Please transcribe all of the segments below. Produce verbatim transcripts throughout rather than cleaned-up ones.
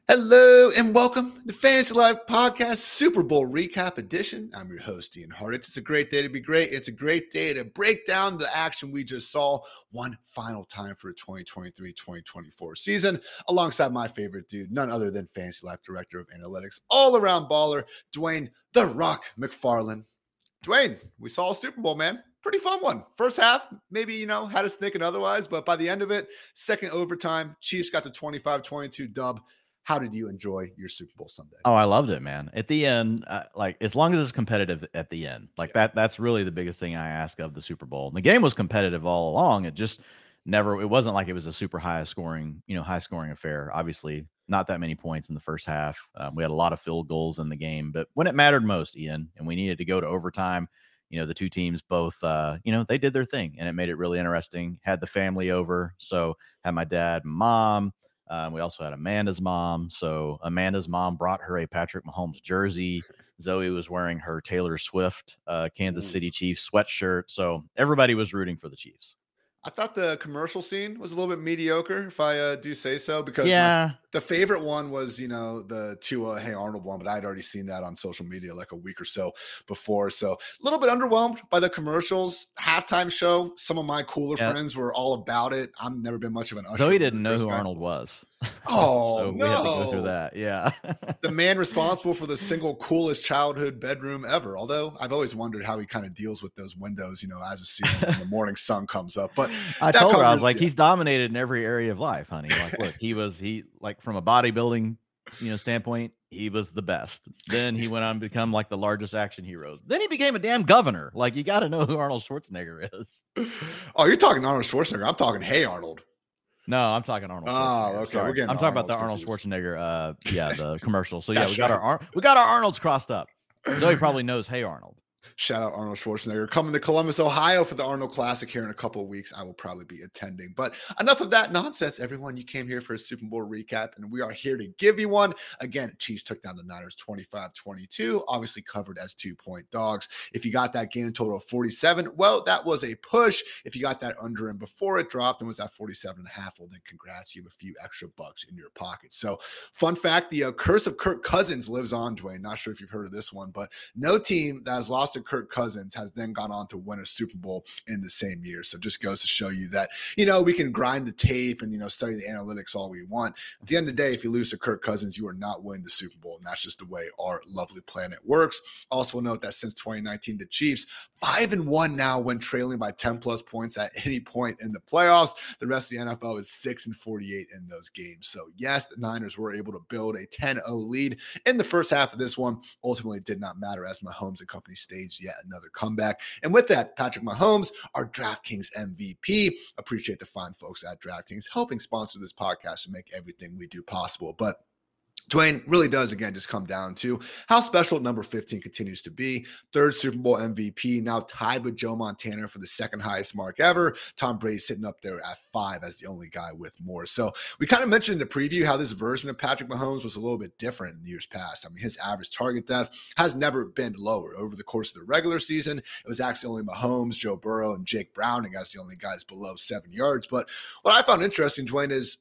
Hello and welcome to Fantasy Life Podcast Super Bowl Recap Edition. I'm your host, Ian Hart. It's a great day to be great. It's a great day to break down the action we just saw one final time for the twenty twenty-three twenty twenty-four season, alongside my favorite dude, none other than Fantasy Life Director of Analytics, all-around baller, Dwayne The Rock McFarland. Dwayne, we saw a Super Bowl, man. Pretty fun one. First half, maybe, you know, had us thinking otherwise, but by the end of it, second overtime, Chiefs got the twenty-five twenty-two dub. How did you enjoy your Super Bowl Sunday? Oh, I loved it, man. At the end, uh, like as long as it's competitive at the end, like yeah. that, that's really the biggest thing I ask of the Super Bowl. And the game was competitive all along. It just never, it wasn't like it was a super high scoring, you know, high scoring affair. Obviously, not that many points in the first half. Um, we had a lot of field goals in the game, but when it mattered most, Ian, and we needed to go to overtime, you know, the two teams both, uh, you know, they did their thing, and it made it really interesting. Had the family over, so had my dad and mom. Um, we also had Amanda's mom. So Amanda's mom brought her a Patrick Mahomes jersey. Zoe was wearing her Taylor Swift uh, Kansas City Chiefs sweatshirt. So everybody was rooting for the Chiefs. I thought the commercial scene was a little bit mediocre, if I uh, do say so, because yeah. my, the favorite one was, you know, the Tua Hey Arnold one, but I'd already seen that on social media like a week or so before. So a little bit underwhelmed by the commercials. Halftime show, some of my cooler yeah. friends were all about it. I've never been much of an usher. Zoe didn't know who guy. Arnold was. Oh, so no. We had to go through that. Yeah. The man responsible for the single coolest childhood bedroom ever. Although I've always wondered how he kind of deals with those windows, you know, as a ceiling when the morning sun comes up. But I told her, I was like, yeah. he's dominated in every area of life, honey. Like, look, he was, he like from a bodybuilding, you know, standpoint, he was the best. Then he went on to become like the largest action hero. Then he became a damn governor. Like, you got to know who Arnold Schwarzenegger is. Oh, you're talking Arnold Schwarzenegger. I'm talking Hey Arnold. No, I'm talking Arnold Schwarzenegger. Oh, okay. Sorry. We're getting I'm talking Arnold about the Arnold confused. Schwarzenegger. Uh, yeah, the commercial. So yeah, we got right. our we got our Arnolds crossed up. Zoe probably knows Hey Arnold. Shout out Arnold Schwarzenegger. Coming to Columbus, Ohio for the Arnold Classic here in a couple of weeks. I will probably be attending. But enough of that nonsense, everyone. You came here for a Super Bowl recap, and we are here to give you one. Again, Chiefs took down the Niners twenty-five twenty-two, obviously covered as two-point dogs. If you got that game total of forty-seven, well, that was a push. If you got that under and before it dropped and was at forty-seven and a half, well, then congrats. You have a few extra bucks in your pocket. So, fun fact, the uh, curse of Kirk Cousins lives on, Dwayne. Not sure if you've heard of this one, but no team that has lost to Kirk Cousins has then gone on to win a Super Bowl in the same year. So just goes to show you that, you know, we can grind the tape and, you know, study the analytics all we want. At the end of the day, if you lose to Kirk Cousins, you are not winning the Super Bowl. And that's just the way our lovely planet works. Also note that since twenty nineteen, the Chiefs five and one now when trailing by ten plus points at any point in the playoffs. The rest of the N F L is six and forty-eight in those games. So yes, the Niners were able to build a ten oh lead in the first half of this one. Ultimately, it did not matter as Mahomes and company staged yet another comeback. And with that, Patrick Mahomes, our DraftKings M V P. Appreciate the fine folks at DraftKings helping sponsor this podcast and make everything we do possible. But Dwayne, really does, again, just come down to how special number fifteen continues to be. Third Super Bowl M V P, now tied with Joe Montana for the second highest mark ever. Tom Brady sitting up there at five as the only guy with more. So we kind of mentioned in the preview how this version of Patrick Mahomes was a little bit different in years past. I mean, his average target depth has never been lower. Over the course of the regular season, it was actually only Mahomes, Joe Burrow, and Jake Browning as the only guys below seven yards. But what I found interesting, Dwayne, is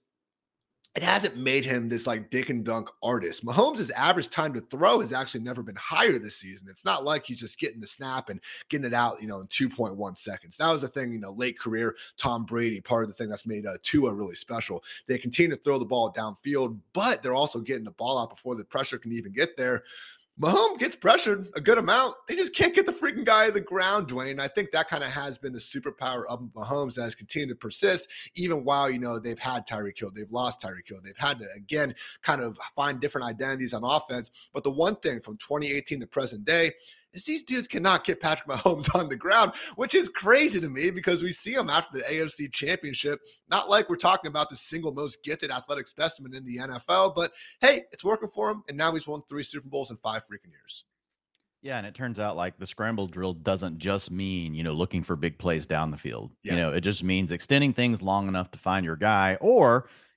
it hasn't made him this like dick and dunk artist. Mahomes' average time to throw has actually never been higher this season. It's not like he's just getting the snap and getting it out, you know, in two point one seconds. That was the thing, you know, late career Tom Brady, part of the thing that's made uh, Tua really special. They continue to throw the ball downfield, but they're also getting the ball out before the pressure can even get there. Mahomes gets pressured a good amount. They just can't get the freaking guy to the ground, Dwayne. I think that kind of has been the superpower of Mahomes that has continued to persist, even while, you know, they've had Tyreek Hill, they've lost Tyreek Hill, they've had to, again, kind of find different identities on offense. But the one thing from twenty eighteen to present day is these dudes cannot get Patrick Mahomes on the ground, which is crazy to me because we see him after the A F C Championship. Not like we're talking about the single most gifted athletic specimen in the N F L, but hey, it's working for him, and now he's won three Super Bowls in five freaking years. Yeah, and it turns out like the scramble drill doesn't just mean, you know, looking for big plays down the field. Yeah. You know, it just means extending things long enough to find your guy, or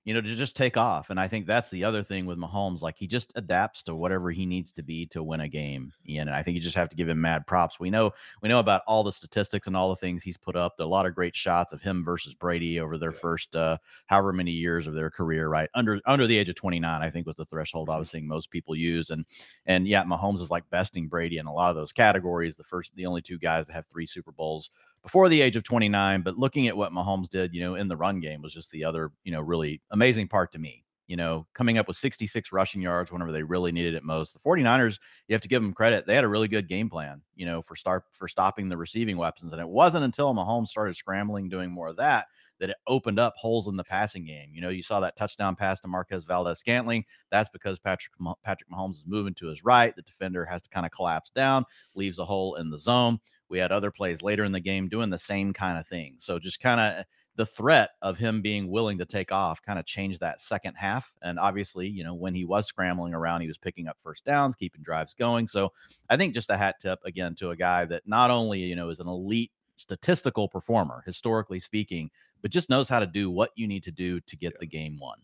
you know, to just take off. And I think that's the other thing with Mahomes. Like, he just adapts to whatever he needs to be to win a game, Ian. And I think you just have to give him mad props. We know, we know about all the statistics and all the things he's put up. There are a lot of great shots of him versus Brady over their yeah. first, uh, however many years of their career, right? Under, under the age of twenty-nine, I think was the threshold I was seeing most people use. And, and yeah, Mahomes is like besting Brady in a lot of those categories. The first, the only two guys that have three Super Bowls before the age of twenty-nine, but looking at what Mahomes did, you know, in the run game was just the other, you know, really amazing part to me, you know, coming up with sixty-six rushing yards whenever they really needed it most. The 49ers, you have to give them credit. They had a really good game plan, you know, for start for stopping the receiving weapons. And it wasn't until Mahomes started scrambling, doing more of that, that it opened up holes in the passing game. You know, you saw that touchdown pass to Marquez Valdes-Scantling. That's because Patrick Patrick Mahomes is moving to his right. The defender has to kind of collapse down, leaves a hole in the zone. We had other plays later in the game doing the same kind of thing. So just kind of the threat of him being willing to take off kind of changed that second half. And obviously, you know, when he was scrambling around, he was picking up first downs, keeping drives going. So I think just a hat tip again to a guy that not only, you know, is an elite statistical performer, historically speaking, but just knows how to do what you need to do to get yeah. the game won.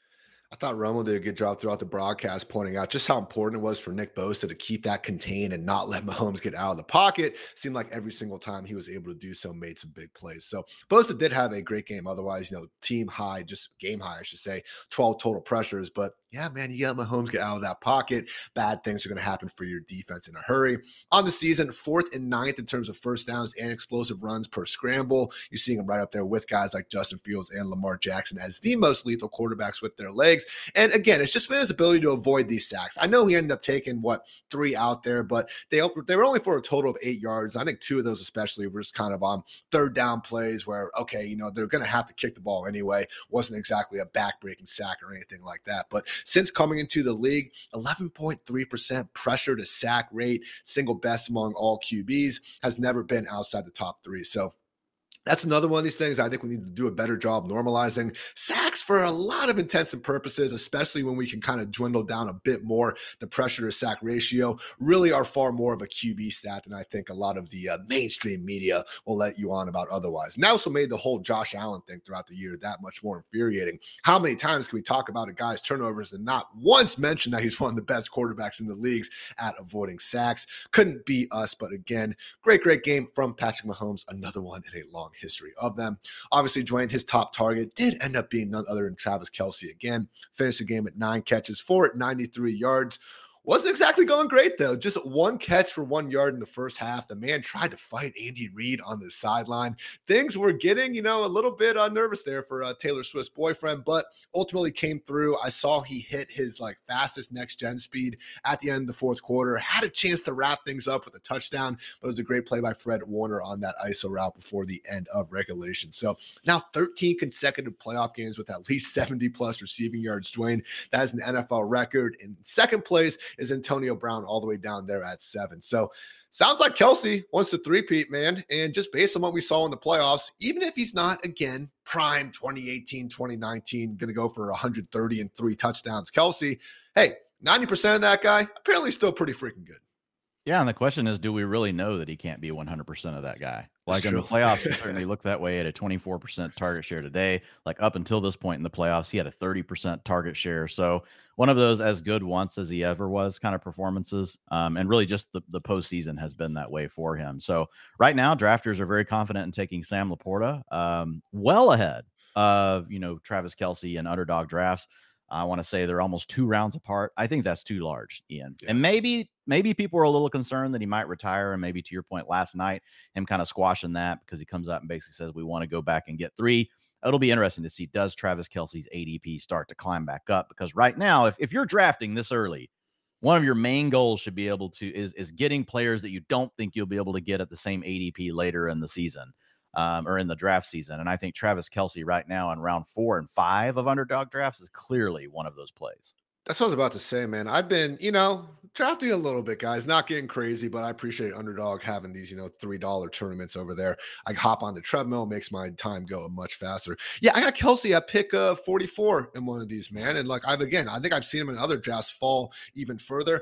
I thought Romo did a good job throughout the broadcast pointing out just how important it was for Nick Bosa to keep that contained and not let Mahomes get out of the pocket. Seemed like every single time he was able to do so, made some big plays. So Bosa did have a great game. Otherwise, you know, team high, just game high, I should say, twelve total pressures. But yeah, man, you got Mahomes get out of that pocket. Bad things are going to happen for your defense in a hurry. On the season, fourth and ninth in terms of first downs and explosive runs per scramble. You're seeing him right up there with guys like Justin Fields and Lamar Jackson as the most lethal quarterbacks with their legs. And again, it's just been his ability to avoid these sacks. I know he ended up taking, what, three out there, but they, they were only for a total of eight yards. I think two of those especially were just kind of on third down plays where, okay, you know, they're going to have to kick the ball anyway. Wasn't exactly a back-breaking sack or anything like that. But since coming into the league, eleven point three percent pressure to sack rate, single best among all Q Bs, has never been outside the top three. So that's another one of these things I think we need to do a better job normalizing. Sacks for a lot of intents and purposes, especially when we can kind of dwindle down a bit more. The pressure to sack ratio really are far more of a Q B stat than I think a lot of the uh, mainstream media will let you on about otherwise. And that also made the whole Josh Allen thing throughout the year that much more infuriating. How many times can we talk about a guy's turnovers and not once mention that he's one of the best quarterbacks in the leagues at avoiding sacks? Couldn't be us, but again, great, great game from Patrick Mahomes. Another one in a long history of them. Obviously, Dwayne, his top target did end up being none other than Travis Kelce again. Finished the game at nine catches, four at ninety-three yards. Wasn't exactly going great, though. Just one catch for one yard in the first half. The man tried to fight Andy Reid on the sideline. Things were getting, you know, a little bit uh, nervous there for uh, Taylor Swift's boyfriend, but ultimately came through. I saw he hit his like fastest next-gen speed at the end of the fourth quarter. Had a chance to wrap things up with a touchdown, but it was a great play by Fred Warner on that I S O route before the end of regulation. So now thirteen consecutive playoff games with at least seventy-plus receiving yards. Dwayne, that is an N F L record. In second place is Antonio Brown all the way down there at seven. So sounds like Kelce wants to three-peat, man. And just based on what we saw in the playoffs, even if he's not, again, prime twenty eighteen, twenty nineteen, going to go for one hundred thirty and three touchdowns, Kelce, hey, ninety percent of that guy, apparently still pretty freaking good. Yeah, and the question is, do we really know that he can't be one hundred percent of that guy? Like in the playoffs, it certainly looked that way at a twenty-four percent target share today. Like up until this point in the playoffs, he had a thirty percent target share. So one of those as good once as he ever was kind of performances. Um, and really just the, the postseason has been that way for him. So right now, drafters are very confident in taking Sam Laporta um, well ahead of, you know, Travis Kelce and underdog drafts. I want to say they're almost two rounds apart. I think that's too large, Ian. Yeah. And maybe, maybe people are a little concerned that he might retire. And maybe to your point last night, him kind of squashing that because he comes out and basically says, we want to go back and get three. It'll be interesting to see, does Travis Kelce's A D P start to climb back up? Because right now, if, if you're drafting this early, one of your main goals should be able to is, is getting players that you don't think you'll be able to get at the same A D P later in the season. Um, or in the draft season. And I think Travis Kelce right now in round four and five of underdog drafts is clearly one of those plays. That's what I was about to say, man. I've been, you know, drafting a little bit, guys, not getting crazy, but I appreciate Underdog having these, you know, three dollar tournaments over there. I hop on the treadmill, makes my time go much faster. Yeah, I got Kelce at pick uh, forty-four in one of these, man. And like, I've, again, I think I've seen him in other drafts fall even further.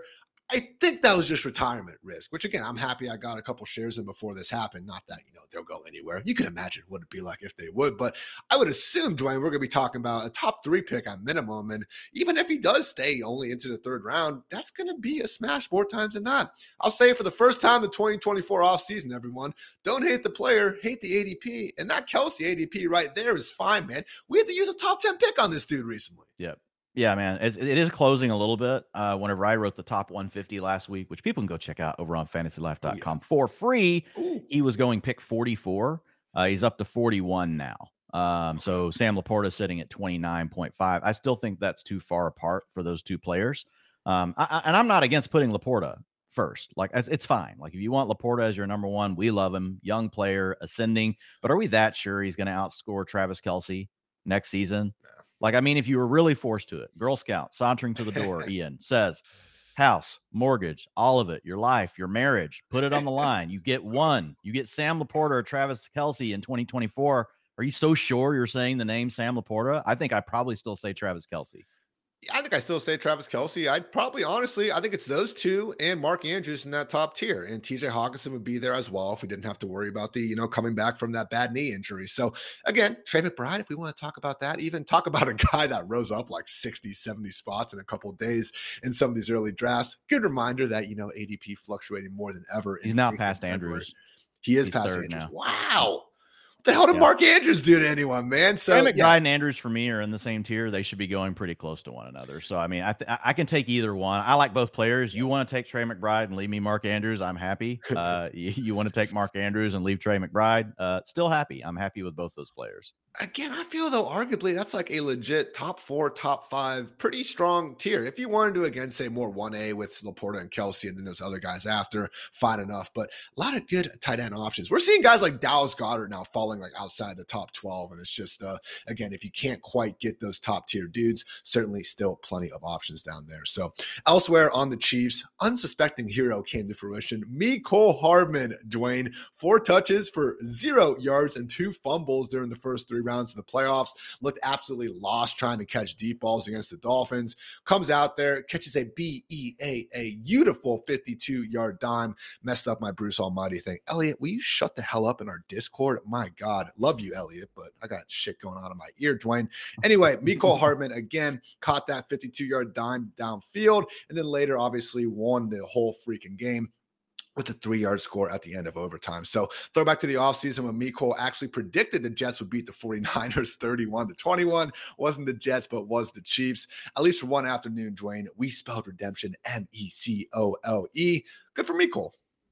I think that was just retirement risk, which again, I'm happy I got a couple shares in before this happened. Not that, you know, they'll go anywhere. You can imagine what it'd be like if they would, but I would assume, Dwayne, we're going to be talking about a top three pick at minimum. And even if he does stay only into the third round, that's going to be a smash more times than not. I'll say it for the first time in the twenty twenty-four offseason, everyone, don't hate the player, hate the A D P. And that Kelsey A D P right there is fine, man. We had to use a top ten pick on this dude recently. Yep. Yeah, man, it's, it is closing a little bit. Uh, whenever I wrote the top one fifty last week, which people can go check out over on fantasy life dot com oh, yeah. for free, Ooh. He was going pick forty-four. Uh, he's up to forty-one now. Um, so Sam Laporta is sitting at twenty-nine point five. I still think that's too far apart for those two players. Um, I, I, and I'm not against putting Laporta first. Like, it's, it's fine. Like, if you want Laporta as your number one, we love him. Young player, ascending. But are we that sure he's going to outscore Travis Kelce next season? Yeah. Like, I mean, if you were really forced to it, Girl Scout sauntering to the door, Ian says, house, mortgage, all of it, your life, your marriage, put it on the line. You get one. You get Sam Laporta or Travis Kelce in twenty twenty-four. Are you so sure you're saying the name Sam Laporta? I think I probably still say Travis Kelce. I think I still say Travis Kelce. I'd probably, honestly, I think it's those two and Mark Andrews in that top tier. And T J Hockenson would be there as well if we didn't have to worry about the, you know, coming back from that bad knee injury. So again, Trey McBride, if we want to talk about that, even talk about a guy that rose up like sixty, seventy spots in a couple of days in some of these early drafts. Good reminder that, you know, A D P fluctuating more than ever. He's now past Andrews. He is He's past Andrews. Now. Wow. What the hell did yeah. Mark Andrews do to anyone, man? So McBride yeah. and Andrews for me are in the same tier. They should be going pretty close to one another. So I mean, I th- I can take either one. I like both players. You want to take Trey McBride and leave me Mark Andrews? I'm happy. Uh, you, you want to take Mark Andrews and leave Trey McBride? Uh, still happy. I'm happy with both those players. Again, I feel though, arguably that's like a legit top four, top five, pretty strong tier. If you wanted to, again, say more one A with Laporta and Kelce and then those other guys after, fine enough. But a lot of good tight end options. We're seeing guys like Dallas Goedert now falling like outside the top twelve. And it's just, uh, again, if you can't quite get those top tier dudes, certainly still plenty of options down there. So elsewhere on the Chiefs, unsuspecting hero came to fruition. Mecole Hardman, Dwayne, four touches for zero yards and two fumbles during the first three rounds of the playoffs. Looked absolutely lost trying to catch deep balls against the Dolphins. Comes out there, catches a B E A, a beautiful fifty-two yard dime. Messed up my Bruce Almighty thing. Elliot, will you shut the hell up in our Discord? My God, love you, Elliot, but I got shit going on in my ear, Dwayne. Anyway, Mecole Hardman again caught that fifty-two yard dime downfield, and then later obviously won the whole freaking game with a three-yard score at the end of overtime. So throw back to the offseason when Mecole actually predicted the Jets would beat the 49ers thirty-one to twenty-one. Wasn't the Jets, but was the Chiefs. At least for one afternoon, Dwayne, we spelled redemption M E C O L E. Good for Mecole.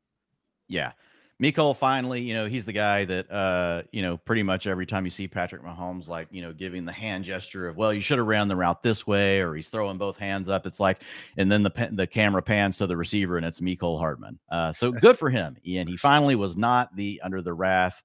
Yeah. Mecole finally, you know, he's the guy that, uh, you know, pretty much every time you see Patrick Mahomes, like, you know, giving the hand gesture of, well, you should have ran the route this way, or he's throwing both hands up. It's like, and then the the camera pans to the receiver and it's Mecole Hardman. Uh, so good for him, Ian. He finally was not the under the wrath,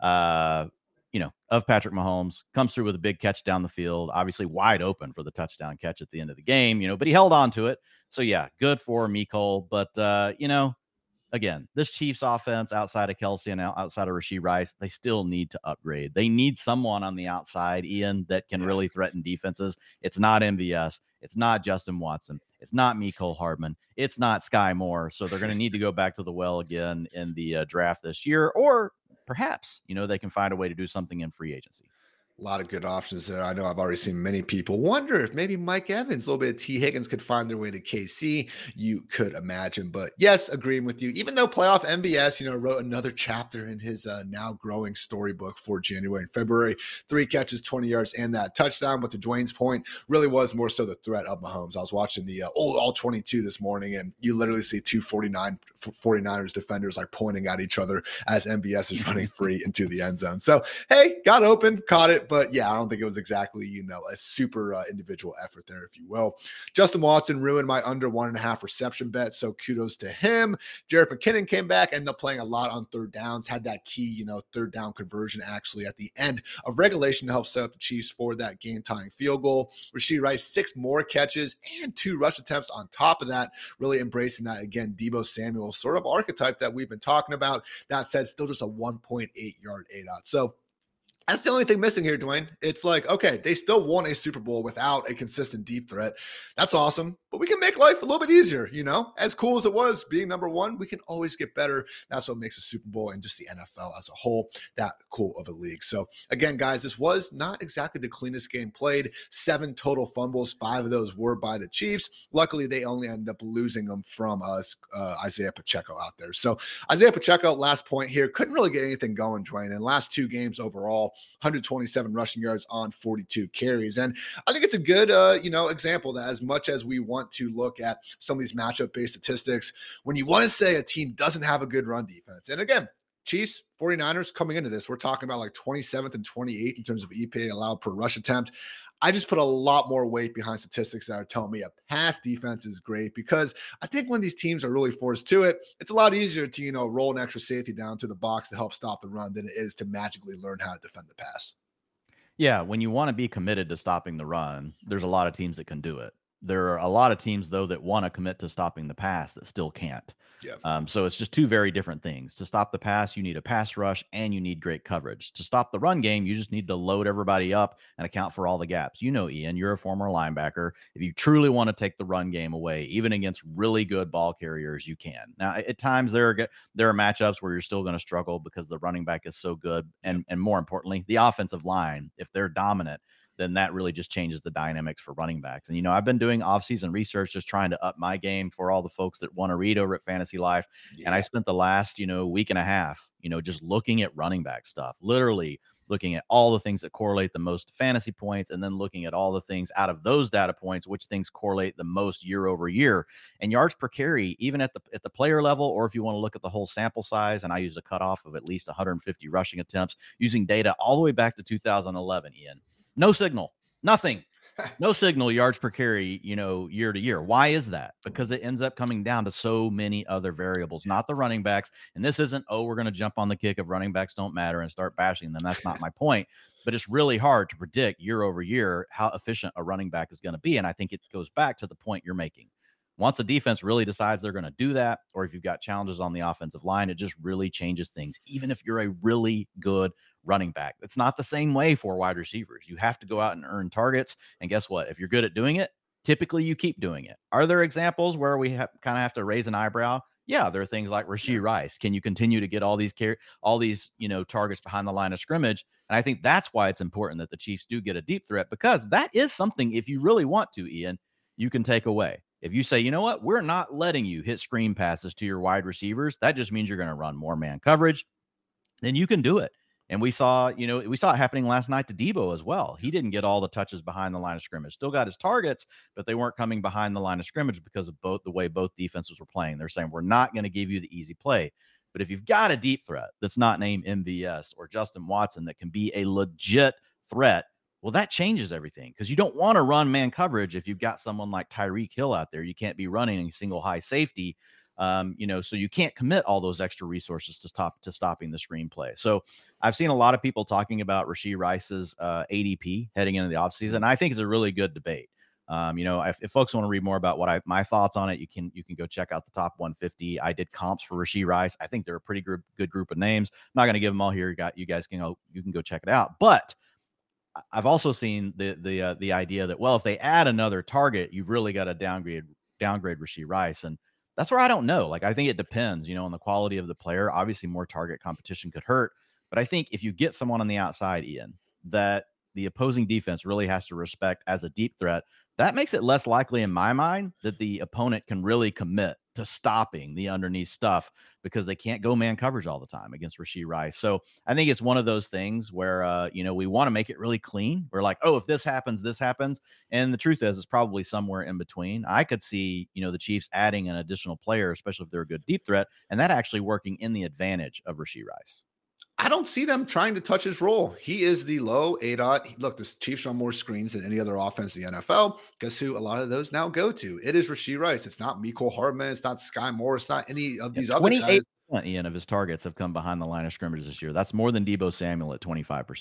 uh, you know, of Patrick Mahomes. Comes through with a big catch down the field, obviously wide open for the touchdown catch at the end of the game, you know, but he held on to it. So yeah, good for Mecole. But, uh, you know, again, this Chiefs offense outside of Kelce and outside of Rashee Rice, they still need to upgrade. They need someone on the outside, Ian, that can really threaten defenses. It's not M V S. It's not Justin Watson. It's not Mecole Hardman. It's not Sky Moore. So they're going to need to go back to the well again in the uh, draft this year, or perhaps, you know, they can find a way to do something in free agency. A lot of good options there. I know I've already seen many people wonder if maybe Mike Evans, a little bit of T. Higgins could find their way to K C. You could imagine. But yes, agreeing with you. Even though playoff M B S, you know, wrote another chapter in his uh, now growing storybook for January and February. Three catches, twenty yards, and that touchdown. But to Dwayne's point, really was more so the threat of Mahomes. I was watching the uh, old all twenty-two this morning, and you literally see two forty-nine, 49ers defenders like pointing at each other as M B S is running free into the end zone. So, hey, got open, caught it. But yeah, I don't think it was exactly, you know, a super uh, individual effort there, if you will. Justin Watson ruined my under one and a half reception bet. So kudos to him. Jerick McKinnon came back, ended up playing a lot on third downs, had that key, you know, third down conversion actually at the end of regulation to help set up the Chiefs for that game tying field goal. Rashee Rice, six more catches and two rush attempts on top of that, really embracing that again, Deebo Samuel sort of archetype that we've been talking about. That said, still just a one point eight yard A DOT. So That's the only thing missing here, Dwayne. It's like, okay, they still won a Super Bowl without a consistent deep threat. That's awesome, but we can make life a little bit easier, you know? As cool as it was being number one, we can always get better. That's what makes the Super Bowl and just the N F L as a whole that cool of a league. So, again, guys, this was not exactly the cleanest game played. Seven total fumbles, five of those were by the Chiefs. Luckily, they only ended up losing them from us, uh, Isaiah Pacheco out there. So, Isaiah Pacheco, last point here, couldn't really get anything going, Dwayne. In last two games overall, one hundred twenty-seven rushing yards on forty-two carries. And I think it's a good, uh, you know, example that as much as we want to look at some of these matchup-based statistics, when you want to say a team doesn't have a good run defense, and again, Chiefs, 49ers coming into this, we're talking about like twenty-seventh and twenty-eighth in terms of E P A allowed per rush attempt. I just put a lot more weight behind statistics that are telling me a pass defense is great, because I think when these teams are really forced to it, it's a lot easier to, you know, roll an extra safety down to the box to help stop the run than it is to magically learn how to defend the pass. Yeah, when you want to be committed to stopping the run, there's a lot of teams that can do it. There are a lot of teams, though, that want to commit to stopping the pass that still can't. Yeah. Um, so it's just two very different things. To stop the pass, you need a pass rush and you need great coverage. To stop the run game, you just need to load everybody up and account for all the gaps. You know, Ian, you're a former linebacker. If you truly want to take the run game away, even against really good ball carriers, you can. Now, at times there are there are matchups where you're still going to struggle because the running back is so good, and and more importantly, the offensive line, if they're dominant, then that really just changes the dynamics for running backs. And, you know, I've been doing off-season research, just trying to up my game for all the folks that want to read over at Fantasy Life. Yeah. And I spent the last, you know, week and a half, you know, just looking at running back stuff, literally looking at all the things that correlate the most to fantasy points, and then looking at all the things out of those data points, which things correlate the most year over year. And yards per carry, even at the at the player level, or if you want to look at the whole sample size, and I use a cutoff of at least one hundred fifty rushing attempts using data all the way back to two thousand eleven, Ian. No signal, nothing, no signal yards per carry, you know, year to year. Why is that? Because it ends up coming down to so many other variables, not the running backs. And this isn't, oh, we're going to jump on the kick of running backs don't matter and start bashing them. That's not my point. But it's really hard to predict year over year how efficient a running back is going to be. And I think it goes back to the point you're making. Once a defense really decides they're going to do that, or if you've got challenges on the offensive line, it just really changes things, even if you're a really good running back. It's not the same way for wide receivers. You have to go out and earn targets. And guess what? If you're good at doing it, typically you keep doing it. Are there examples where we have, kind of have to raise an eyebrow? Yeah, there are things like Rashee Rice. Can you continue to get all these car- all these, you know, targets behind the line of scrimmage? And I think that's why it's important that the Chiefs do get a deep threat, because that is something, if you really want to, Ian, you can take away. If you say, you know what, we're not letting you hit screen passes to your wide receivers, that just means you're going to run more man coverage, then you can do it. And we saw, you know, we saw it happening last night to Debo as well. He didn't get all the touches behind the line of scrimmage. Still got his targets, but they weren't coming behind the line of scrimmage because of both the way both defenses were playing. They're saying, we're not going to give you the easy play. But if you've got a deep threat that's not named M V S or Justin Watson that can be a legit threat, well, that changes everything, because you don't want to run man coverage if you've got someone like Tyreek Hill out there. You can't be running a single high safety, um, you know, so you can't commit all those extra resources to stop to stopping the screenplay. So I've seen a lot of people talking about Rashee Rice's uh, A D P heading into the offseason. I think it's a really good debate. Um, you know, if, if folks want to read more about what I my thoughts on it, you can you can go check out the top one fifty. I did comps for Rashee Rice. I think they're a pretty good good group of names. I'm not going to give them all here. You got you guys can go you can go check it out, but I've also seen the the uh, the idea that, well, if they add another target, you've really got to downgrade downgrade Rashee Rice, and that's where I don't know. Like, I think it depends, you know, on the quality of the player. Obviously, more target competition could hurt, but I think if you get someone on the outside, Ian, that the opposing defense really has to respect as a deep threat, that makes it less likely in my mind that the opponent can really commit to stopping the underneath stuff, because they can't go man coverage all the time against Rashee Rice. So I think it's one of those things where, uh, you know, we want to make it really clean. We're like, oh, if this happens, this happens. And the truth is, it's probably somewhere in between. I could see, you know, the Chiefs adding an additional player, especially if they're a good deep threat, and that actually working in the advantage of Rashee Rice. I don't see them trying to touch his role. He is the low A dot. Look, the Chiefs run more screens than any other offense in the N F L. Guess who a lot of those now go to? It is Rashee Rice. It's not Mecole Hardman. It's not Sky Moore. It's not any of these yeah, other guys. Ian, of his targets have come behind the line of scrimmage this year. That's more than Debo Samuel at twenty-five percent.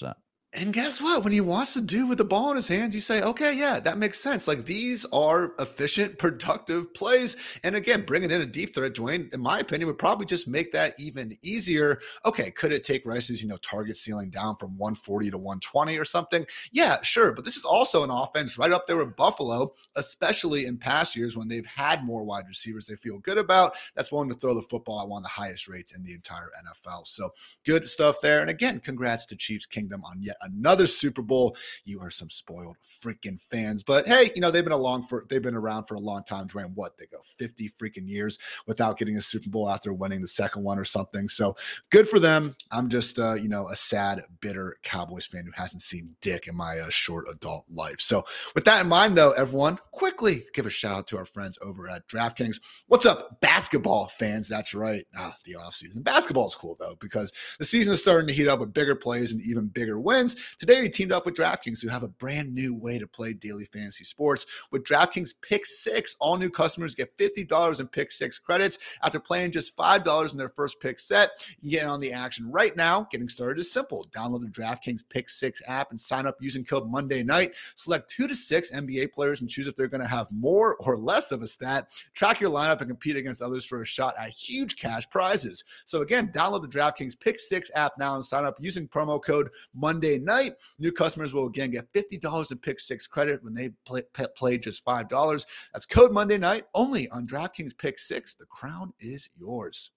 And guess what? When he wants to do with the ball in his hands, you say, okay, yeah, that makes sense. Like these are efficient, productive plays. And again, bringing in a deep threat, Dwayne, in my opinion, would probably just make that even easier. Okay, could it take Rice's, you know, target ceiling down from one forty to one twenty or something? Yeah, sure. But this is also an offense right up there with Buffalo, especially in past years when they've had more wide receivers they feel good about. That's willing to throw the football at one of the highest rates in the entire N F L. So good stuff there. And again, congrats to Chiefs Kingdom on yet another Super Bowl. You are some spoiled freaking fans, but hey, you know they've been along for they've been around for a long time. Dwayne, what they go fifty freaking years without getting a Super Bowl after winning the second one or something. So good for them. I'm just uh, you know a sad, bitter Cowboys fan who hasn't seen dick in my uh, short adult life. So with that in mind, though, everyone, quickly give a shout out to our friends over at DraftKings. What's up, basketball fans? That's right. Ah, the offseason. Basketball is cool though because the season is starting to heat up with bigger plays and even bigger wins. Today, we teamed up with DraftKings, who have a brand new way to play daily fantasy sports. With DraftKings Pick Six, all new customers get fifty dollars in Pick Six credits after playing just five dollars in their first pick set. You can get on the action right now. Getting started is simple. Download the DraftKings Pick Six app and sign up using code Monday Night. Select two to six N B A players and choose if they're going to have more or less of a stat. Track your lineup and compete against others for a shot at huge cash prizes. So again, download the DraftKings Pick Six app now and sign up using promo code Monday Night. New customers will again get fifty dollars in Pick Six credit when they play, play just five dollars. That's code Monday Night only on DraftKings Pick Six. The crown is yours.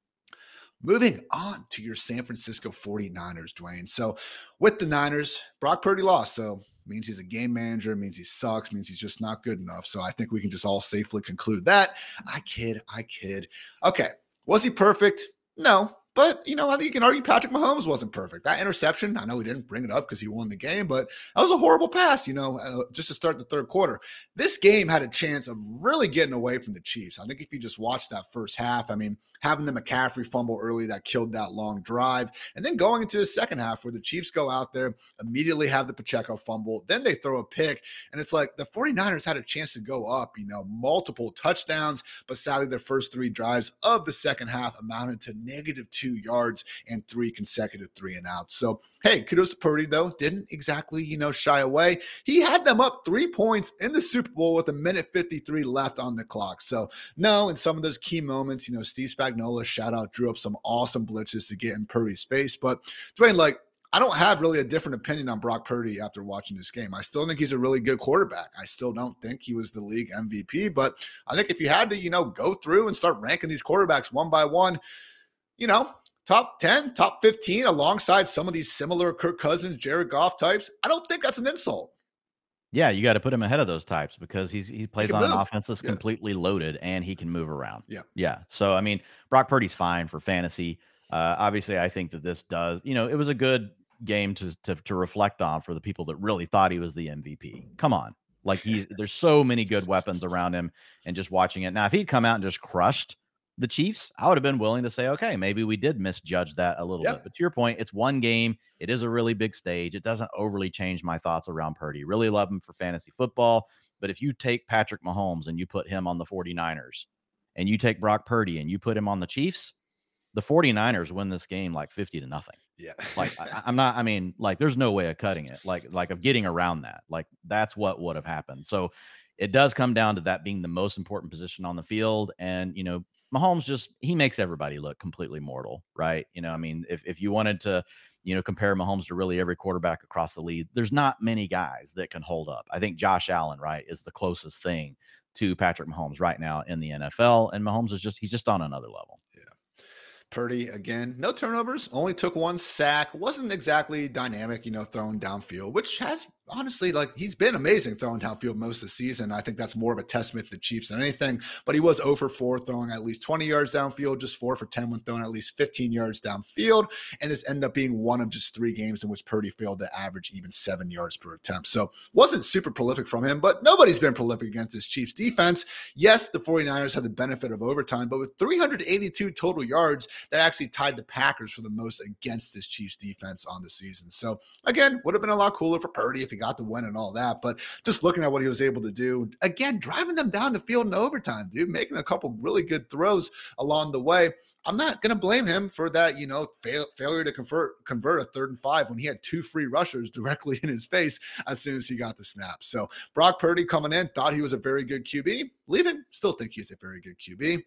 Moving on to your San Francisco forty-niners, Dwayne. So with the Niners, Brock Purdy lost. So means he's a game manager, means he sucks, means he's just not good enough. So I think we can just all safely conclude that. I kid, I kid. Okay. Was he perfect? No. But, you know, I think you can argue Patrick Mahomes wasn't perfect. That interception, I know he didn't bring it up because he won the game, but that was a horrible pass, you know, uh, just to start the third quarter. This game had a chance of really getting away from the Chiefs. I think if you just watch that first half, I mean, having the McCaffrey fumble early that killed that long drive, and then going into the second half where the Chiefs go out there, immediately have the Pacheco fumble, then they throw a pick, and it's like the forty-niners had a chance to go up, you know, multiple touchdowns, but sadly their first three drives of the second half amounted to negative two yards and three consecutive three and outs. So, hey, kudos to Purdy, though. Didn't exactly, you know, shy away. He had them up three points in the Super Bowl with a minute fifty-three left on the clock. So, no, in some of those key moments, you know, Steve Spagnuolo, shout out, drew up some awesome blitzes to get in Purdy's face. But, Dwayne, like, I don't have really a different opinion on Brock Purdy after watching this game. I still think he's a really good quarterback. I still don't think he was the league M V P. But I think if you had to, you know, go through and start ranking these quarterbacks one by one, you know, top ten, top fifteen, alongside some of these similar Kirk Cousins, Jared Goff types, I don't think that's an insult. Yeah, you got to put him ahead of those types because he's he plays he on move. an offense that's yeah. completely loaded and he can move around. Yeah. Yeah. So, I mean, Brock Purdy's fine for fantasy. Uh, obviously, I think that this does, you know, it was a good game to, to to reflect on for the people that really thought he was the M V P. Come on. Like he's there's so many good weapons around him and just watching it. Now, if he'd come out and just crushed the Chiefs, I would have been willing to say, okay, maybe we did misjudge that a little Yep. bit. But to your point, it's one game. It is a really big stage. It doesn't overly change my thoughts around Purdy. Really love him for fantasy football. But if you take Patrick Mahomes and you put him on the forty-niners and you take Brock Purdy and you put him on the Chiefs, the forty-niners win this game like fifty to nothing. Yeah. Like I, I'm not, I mean, like there's no way of cutting it. Like, like of getting around that. Like that's what would have happened. So it does come down to that being the most important position on the field. And, you know, Mahomes just, he makes everybody look completely mortal, right? You know, I mean, if, if you wanted to, you know, compare Mahomes to really every quarterback across the league, there's not many guys that can hold up. I think Josh Allen, right, is the closest thing to Patrick Mahomes right now in the N F L. And Mahomes is just, he's just on another level. Yeah. Purdy, again, no turnovers, only took one sack. Wasn't exactly dynamic, you know, throwing downfield, which has honestly, like, he's been amazing throwing downfield most of the season. I think that's more of a testament to the Chiefs than anything, but he was zero for four throwing at least twenty yards downfield, just four for ten when throwing at least fifteen yards downfield, and it's ended up being one of just three games in which Purdy failed to average even seven yards per attempt. So wasn't super prolific from him, but nobody's been prolific against this Chiefs defense. Yes, the forty-niners had the benefit of overtime, but with three hundred eighty-two total yards, that actually tied the Packers for the most against this Chiefs defense on the season. So again, would have been a lot cooler for Purdy if he got the win and all that. But just looking at what he was able to do, again, driving them down the field in overtime, dude, making a couple really good throws along the way. I'm not going to blame him for that, you know, fail, failure to convert convert a third and five when he had two free rushers directly in his face as soon as he got the snap. So Brock Purdy coming in, thought he was a very good Q B. Leaving, still think he's a very good Q B.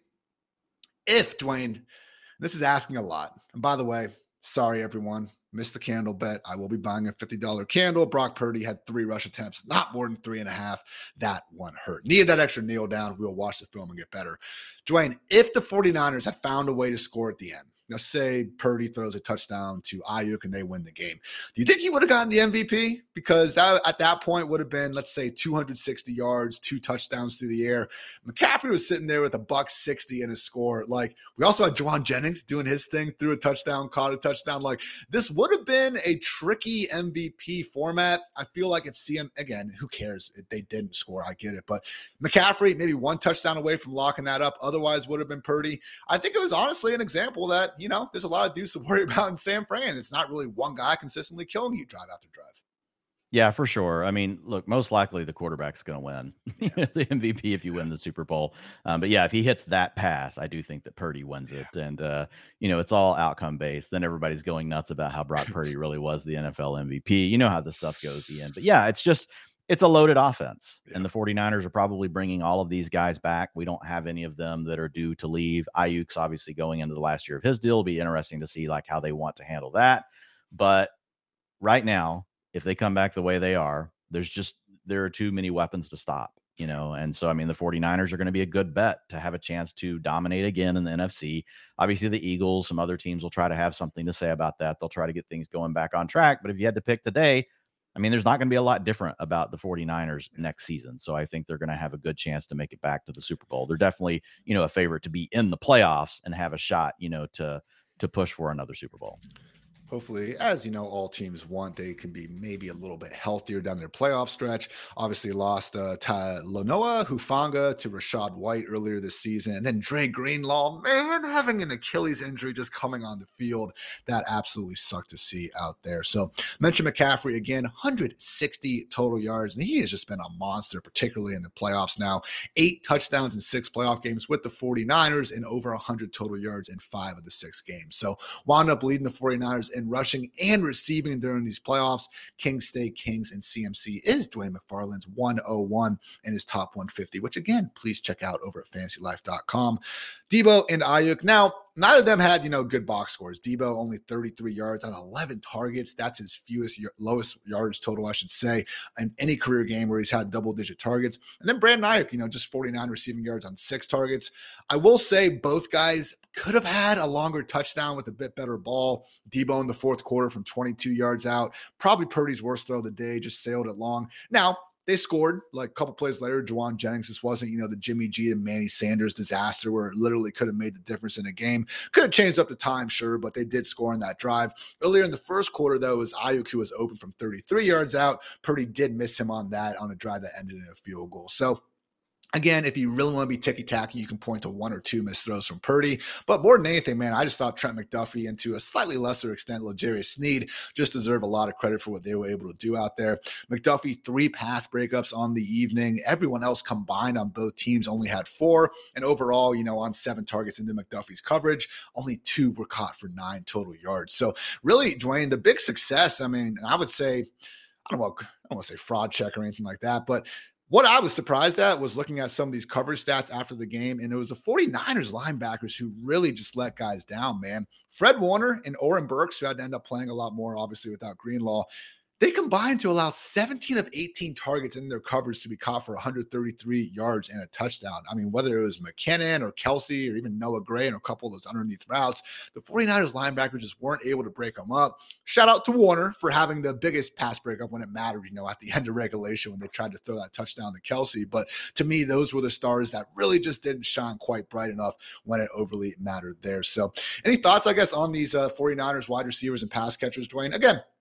If Dwayne, this is asking a lot. And by the way, sorry, everyone. Missed the candle bet. I will be buying a fifty dollars candle. Brock Purdy had three rush attempts, not more than three and a half. That one hurt. Needed that extra kneel down. We'll watch the film and get better. Dwayne, if the 49ers had found a way to score at the end, now say Purdy throws a touchdown to Ayuk and they win the game, do you think he would have gotten the M V P? Because that, at that point would have been, let's say, two hundred sixty yards, two touchdowns through the air. McCaffrey was sitting there with a buck sixty in his score. Like, we also had Jauan Jennings doing his thing, threw a touchdown, caught a touchdown. Like, this would have been a tricky M V P format. I feel like if C M, again, who cares if they didn't score? I get it. But McCaffrey, maybe one touchdown away from locking that up. Otherwise, would have been Purdy. I think it was honestly an example that, you know, there's a lot of dudes to worry about in San Fran. It's not really one guy consistently killing you drive after drive. Yeah, for sure. I mean, look, most likely the quarterback's going to win the M V P if you win the Super Bowl. Um, but yeah, if he hits that pass, I do think that Purdy wins it. And, uh, you know, it's all outcome based. Then everybody's going nuts about how Brock Purdy really was the N F L M V P. You know how this stuff goes, Ian. But yeah, it's just, it's a loaded offense. Yeah. And the 49ers are probably bringing all of these guys back. We don't have any of them that are due to leave. Ayuk's obviously going into the last year of his deal. It'll be interesting to see like how they want to handle that. But right now, if they come back the way they are, there's just, there are too many weapons to stop, you know? And so, I mean, the 49ers are going to be a good bet to have a chance to dominate again in the N F C. Obviously the Eagles, some other teams will try to have something to say about that. They'll try to get things going back on track. But if you had to pick today, I mean, there's not going to be a lot different about the 49ers next season. So I think they're going to have a good chance to make it back to the Super Bowl. They're definitely, you know, a favorite to be in the playoffs and have a shot, you know, to, to push for another Super Bowl. Hopefully, as you know, all teams want, they can be maybe a little bit healthier down their playoff stretch. Obviously lost uh, Talanoa Hufanga to Rachaad White earlier this season. And then Dre Greenlaw, man, having an Achilles injury just coming on the field. That absolutely sucked to see out there. So mention McCaffrey again, one hundred sixty total yards. And he has just been a monster, particularly in the playoffs now. Eight touchdowns in six playoff games with the 49ers and over one hundred total yards in five of the six games. So wound up leading the 49ers in rushing and receiving during these playoffs. Kings stay Kings, and C M C is Dwayne McFarland's one oh one in his top one fifty, which again, please check out over at fantasy life dot com. Debo and Ayuk. Now, neither of them had, you know, good box scores. Debo only thirty-three yards on eleven targets. That's his fewest, lowest yards total, I should say, in any career game where he's had double-digit targets. And then Brandon Ayuk, you know, just forty-nine receiving yards on six targets. I will say both guys could have had a longer touchdown with a bit better ball. Debo in the fourth quarter from twenty-two yards out. Probably Purdy's worst throw of the day, just sailed it long. Now, they scored like a couple plays later. Jauan Jennings, this wasn't, you know, the Jimmy G and Manny Sanders disaster where it literally could have made the difference in a game. Could have changed up the time, sure, but they did score in that drive. Earlier in the first quarter, though, it was Ayuk who was open from thirty-three yards out. Purdy did miss him on that on a drive that ended in a field goal. So, again, if you really want to be ticky-tacky, you can point to one or two missed throws from Purdy. But more than anything, man, I just thought Trent McDuffie, and to a slightly lesser extent, L'Jarius Sneed, just deserve a lot of credit for what they were able to do out there. McDuffie, three pass breakups on the evening. Everyone else combined on both teams only had four. And overall, you know, on seven targets into McDuffie's coverage, only two were caught for nine total yards. So really, Dwayne, the big success, I mean, I would say, I don't want, I don't want to say fraud check or anything like that, but what I was surprised at was looking at some of these coverage stats after the game, and it was the 49ers linebackers who really just let guys down, man. Fred Warner and Oren Burks, who had to end up playing a lot more, obviously, without Greenlaw, they combined to allow seventeen of eighteen targets in their coverage to be caught for one hundred thirty-three yards and a touchdown. I mean, whether it was McKinnon or Kelsey or even Noah Gray and a couple of those underneath routes, the 49ers linebackers just weren't able to break them up. Shout out to Warner for having the biggest pass breakup when it mattered, you know, at the end of regulation when they tried to throw that touchdown to Kelsey. But to me, those were the stars that really just didn't shine quite bright enough when it overly mattered there. So any thoughts, I guess, on these uh, 49ers wide receivers and pass catchers, Dwayne? Again,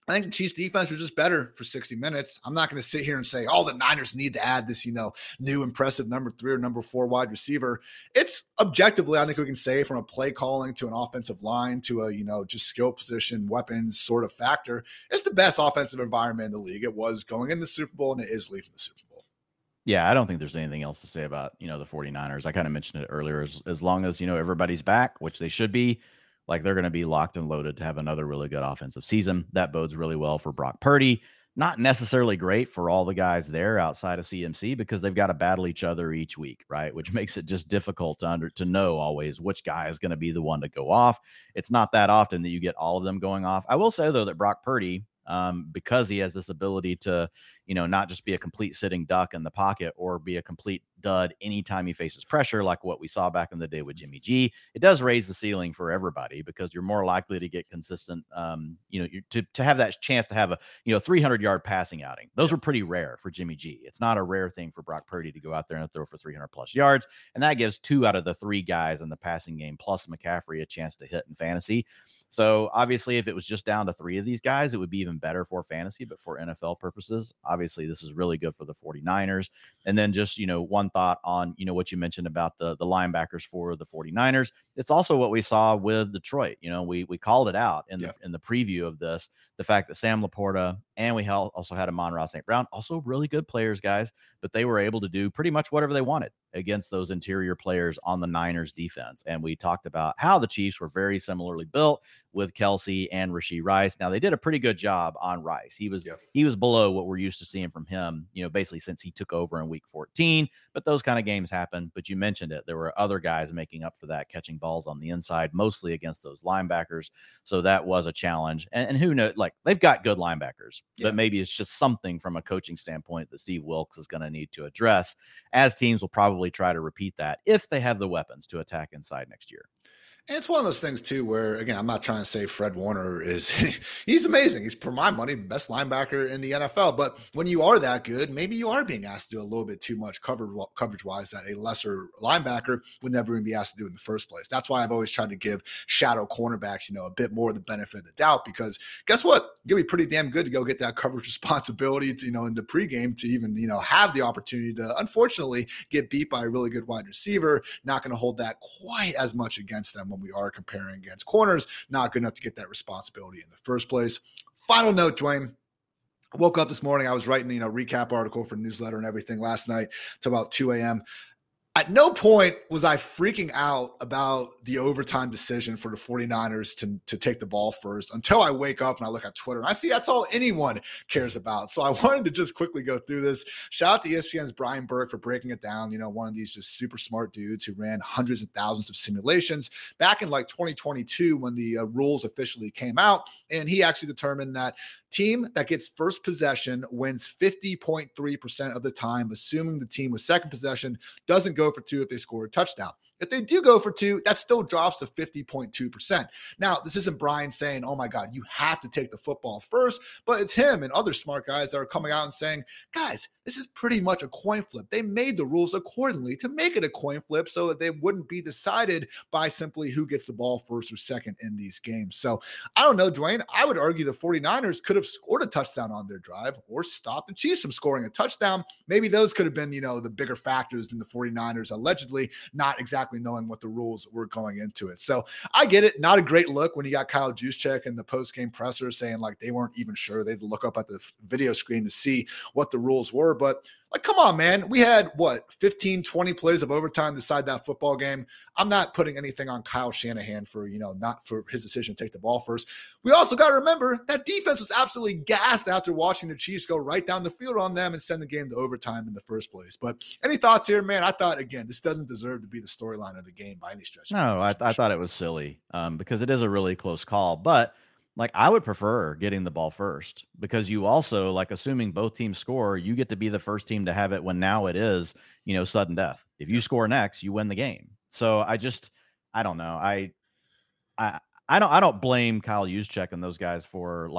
I think the Chiefs defense was just better for sixty minutes. I'm not going to sit here and say, oh, the Niners need to add this, you know, new impressive number three or number four wide receiver. It's objectively, I think we can say, from a play calling to an offensive line to a, you know, just skill position, weapons sort of factor, it's the best offensive environment in the league. It was going in the Super Bowl, and it is leaving the Super Bowl. Yeah, I don't think there's anything else to say about, you know, the 49ers. I kind of mentioned it earlier. As, as long as, you know, everybody's back, which they should be, like they're going to be locked and loaded to have another really good offensive season. That bodes really well for Brock Purdy. Not necessarily great for all the guys there outside of C M C because they've got to battle each other each week, right? Which makes it just difficult to under to know always which guy is going to be the one to go off. It's not that often that you get all of them going off. I will say, though, that Brock Purdy, um, because he has this ability to, you know, not just be a complete sitting duck in the pocket or be a complete dud anytime he faces pressure, like what we saw back in the day with Jimmy G, it does raise the ceiling for everybody because you're more likely to get consistent, um, you know, you, to, to have that chance to have a, you know, three hundred yard passing outing. Those were pretty rare for Jimmy G. It's not a rare thing for Brock Purdy to go out there and throw for three hundred plus yards. And that gives two out of the three guys in the passing game, plus McCaffrey, a chance to hit in fantasy. So obviously, if it was just down to three of these guys, it would be even better for fantasy, but for N F L purposes, obviously this is really good for the 49ers. And then just, you know, one thought on, you know, what you mentioned about the, the linebackers for the 49ers. It's also what we saw with Detroit. You know, we, we called it out in, yeah. the, in the preview of this, the fact that Sam Laporta and we also had Amon-Ra Saint Brown, also really good players, guys, but they were able to do pretty much whatever they wanted against those interior players on the Niners defense. And we talked about how the Chiefs were very similarly built with Kelsey and Rashee Rice. Now they did a pretty good job on Rice. He was, yeah. he was below what we're used to seeing from him, you know, basically since he took over in week fourteen, but those kind of games happen. But you mentioned it. There were other guys making up for that, catching balls on the inside, mostly against those linebackers. So that was a challenge. And, and who knows, like they've got good linebackers, yeah. but maybe it's just something from a coaching standpoint that Steve Wilks is going to need to address, as teams will probably try to repeat that if they have the weapons to attack inside next year. And it's one of those things, too, where, again, I'm not trying to say Fred Warner is – he's amazing. He's, for my money, best linebacker in the N F L. But when you are that good, maybe you are being asked to do a little bit too much cover, coverage-wise that a lesser linebacker would never even be asked to do in the first place. That's why I've always tried to give shadow cornerbacks, you know, a bit more of the benefit of the doubt, because guess what? You'll be pretty damn good to go get that coverage responsibility, to, you know, in the pregame to even, you know, have the opportunity to, unfortunately, get beat by a really good wide receiver. Not going to hold that quite as much against them when we are comparing against corners. Not good enough to get that responsibility in the first place. Final note, Dwayne. I woke up this morning. I was writing, you know, recap article for newsletter and everything last night till about two a.m. At no point was I freaking out about the overtime decision for the 49ers to, to take the ball first until I wake up and I look at Twitter and I see that's all anyone cares about. So I wanted to just quickly go through this. Shout out to E S P N's Brian Burke for breaking it down. You know, one of these just super smart dudes who ran hundreds of thousands of simulations back in like twenty twenty-two when the uh, rules officially came out. And he actually determined that team that gets first possession wins fifty point three percent of the time, assuming the team with second possession doesn't go for two if they score a touchdown. If they do go for two, that still drops to fifty point two percent. Now, this isn't Brian saying, oh my God, you have to take the football first, but it's him and other smart guys that are coming out and saying, guys, this is pretty much a coin flip. They made the rules accordingly to make it a coin flip so that they wouldn't be decided by simply who gets the ball first or second in these games. So I don't know, Dwayne. I would argue the 49ers could have scored a touchdown on their drive or stopped the Chiefs from scoring a touchdown. Maybe those could have been, you know, the bigger factors than the 49ers allegedly not exactly knowing what the rules were going into it. So I get it. Not a great look when you got Kyle Juszczyk in the post-game presser saying like they weren't even sure. They'd look up at the video screen to see what the rules were. But like, come on, man. We had, what, fifteen, twenty plays of overtime to decide that football game. I'm not putting anything on Kyle Shanahan for, you know, not for his decision to take the ball first. We also got to remember that defense was absolutely gassed after watching the Chiefs go right down the field on them and send the game to overtime in the first place. But any thoughts here, man? I thought, again, this doesn't deserve to be the storyline of the game by any stretch. No, I, I thought it was silly um, because it is a really close call. But like, I would prefer getting the ball first because you also, like, assuming both teams score, you get to be the first team to have it when now it is, you know, sudden death. If you score next, you win the game. So I just, I don't know. I, I, I don't, I don't blame Kyle Juszczyk and those guys for like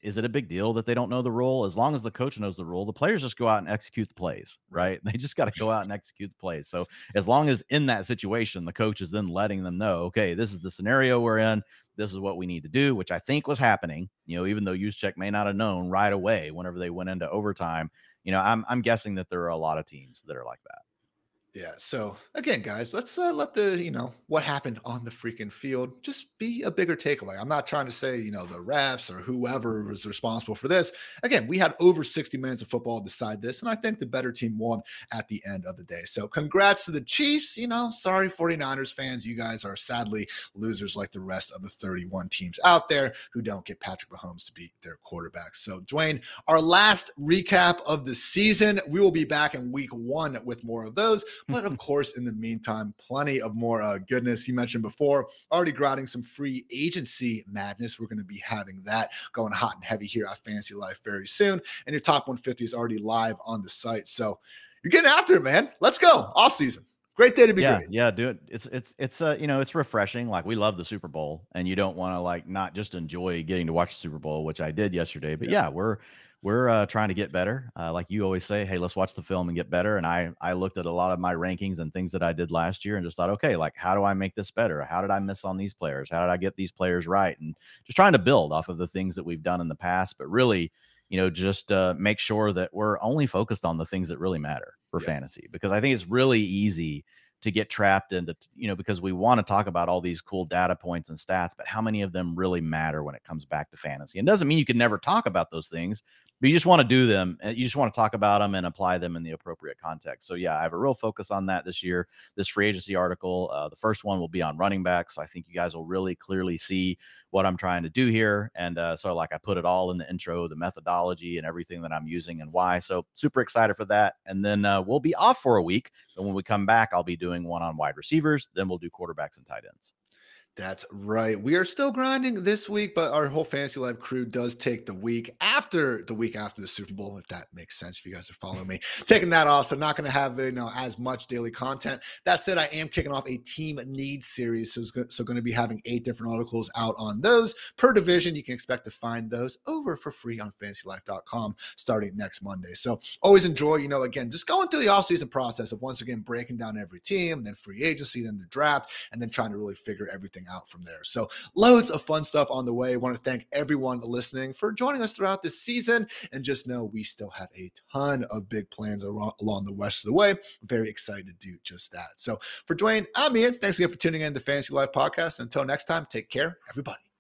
is it a big deal that they don't know the rule? As long as the coach knows the rule, the players just go out and execute the plays, right? They just got to go out and execute the plays. So as long as in that situation, the coach is then letting them know, okay, this is the scenario we're in. This is what we need to do, which I think was happening, you know, even though Juszczyk may not have known right away whenever they went into overtime. You know, I'm, I'm guessing that there are a lot of teams that are like that. Yeah. So again, guys, let's uh, let the, you know, what happened on the freaking field just be a bigger takeaway. I'm not trying to say, you know, the refs or whoever was responsible for this. Again, we had over sixty minutes of football to decide this, and I think the better team won at the end of the day. So congrats to the Chiefs. You know, sorry, 49ers fans. You guys are sadly losers like the rest of the thirty-one teams out there who don't get Patrick Mahomes to beat their quarterbacks. So Dwayne, our last recap of the season. We will be back in week one with more of those. But of course, in the meantime, plenty of more uh, goodness. You mentioned before, already grinding some free agency madness. We're going to be having that going hot and heavy here at Fantasy Life very soon. And your top one fifty is already live on the site. So you're getting after it, man. Let's go. Off season. Great day to be yeah, great. Yeah, do it. It's it's it's uh you know, it's refreshing. Like, we love the Super Bowl, and you don't want to like not just enjoy getting to watch the Super Bowl, which I did yesterday. But yeah, yeah we're we're uh, trying to get better. Uh, like you always say, hey, let's watch the film and get better. And I I looked at a lot of my rankings and things that I did last year and just thought, okay, like, how do I make this better? How did I miss on these players? How did I get these players right? And just trying to build off of the things that we've done in the past, but really, you know, just uh, make sure that we're only focused on the things that really matter for yeah. fantasy, because I think it's really easy to get trapped into, you know, because we want to talk about all these cool data points and stats, but how many of them really matter when it comes back to fantasy? And doesn't mean you can never talk about those things, but you just want to do them. And you just want to talk about them and apply them in the appropriate context. So yeah, I have a real focus on that this year. This free agency article, uh, the first one will be on running backs. So I think you guys will really clearly see what I'm trying to do here. And uh, so like I put it all in the intro, the methodology and everything that I'm using and why. So super excited for that. And then uh, we'll be off for a week. But when we come back, I'll be doing one on wide receivers. Then we'll do quarterbacks and tight ends. That's right. We are still grinding this week, but our whole Fantasy Live crew does take the week after the week after the Super Bowl, if that makes sense. If you guys are following me, taking that off, so not going to have you know as much daily content. That said, I am kicking off a team needs series, so so going to be having eight different articles out on those per division. You can expect to find those over for free on fantasy life dot com starting next Monday. So always enjoy, you know, again, just going through the offseason process of once again breaking down every team, then free agency, then the draft, and then trying to really figure everything out from there. So loads of fun stuff on the way. I want to thank everyone listening for joining us throughout this season, and just know we still have a ton of big plans along the rest of the way. I'm very excited to do just that. So for Dwayne, I'm Ian. Thanks again for tuning in to Fantasy Life Podcast. Until next time, take care, everybody.